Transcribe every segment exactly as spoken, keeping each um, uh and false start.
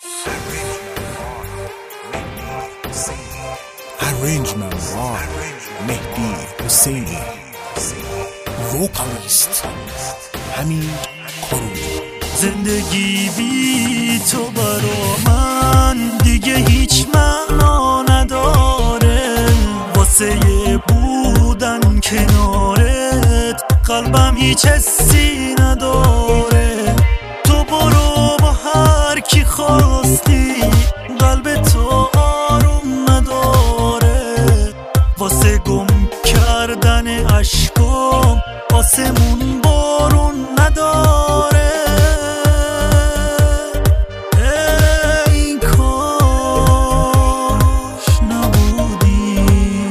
Arrangement by مهدی حسینی. وکالیست حمید کروجی. زندگی بی تو برا من دیگه هیچ معنا نداره، واسه بودن کنارت قلبم هیچ حسی نداره. تو برو با هر کی خواستی، قلب تو آروم نداره. واسه گم کردن عشقم آسمون بارون نداره. ای کاش نبودی،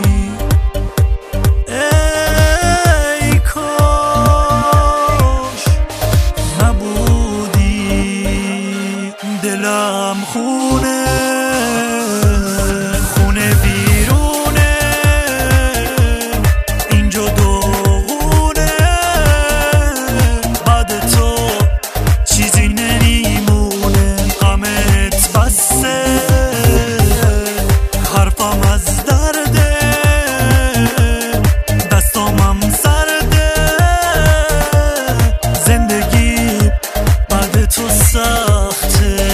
ای کاش نبودی. دلم خونه خونه بیرونه، اینجا داغونه. بعد تو چیزی نمیمونه، غمت بسته، حرفم از درده، دستامم سرده. زندگی بعد تو سخته.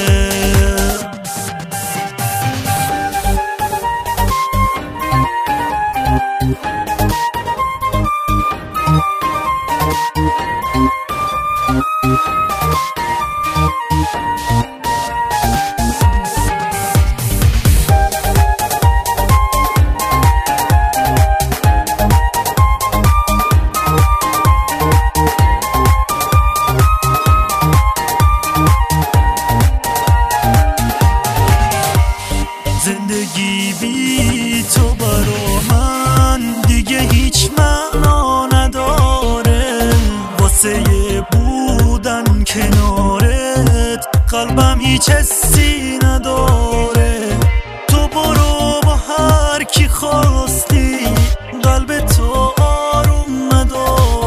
زندگی بی تو برا من دیگه هیچ معنا نداره، واسه بودن کنارت قلبم هیچ حسی نداره. تو برو با هر کی خواستی، قلب تو آروم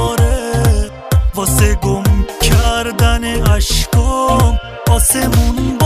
نداره. واسه گم کردن عشقم آسمون